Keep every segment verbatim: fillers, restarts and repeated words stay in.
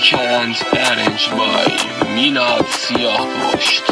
Weekend arranged by Minad Siyah Pasht.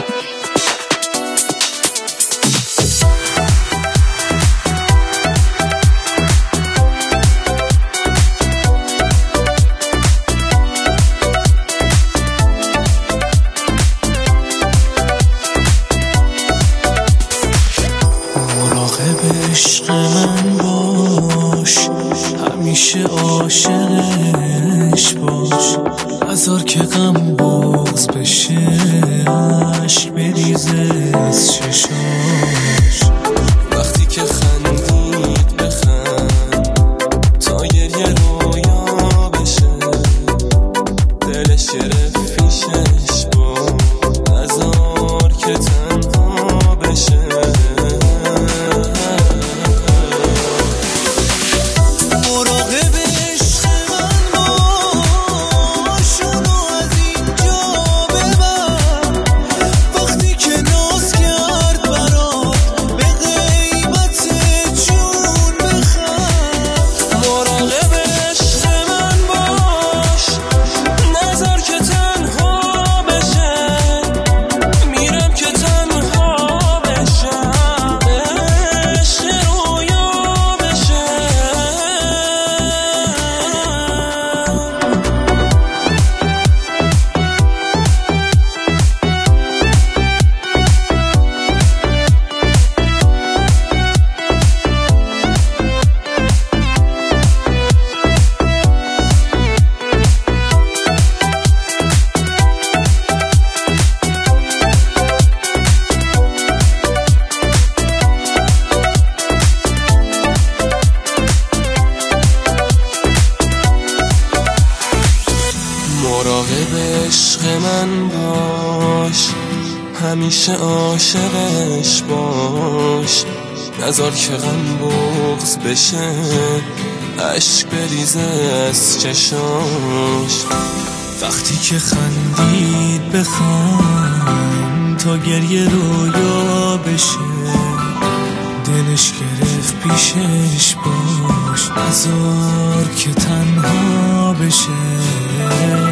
مراقب عشق من باش، همیشه عاشقش باش، نذار که غم بغض بشه، عشق بریزه از چشاش. وقتی که خندید بخند تا گریه رویا بشه، دلش گرفت پیشش باش، نذار که تنها بشه. مراقب عشق من باش، همیشه عاشقش باش، نذار که غم بغض بشه، عشق بریزه از چشاش. وقتی که خندید بخند تا گریه رویا بشه، دلش گرفت پیشش باش، نذار که تنها بشه.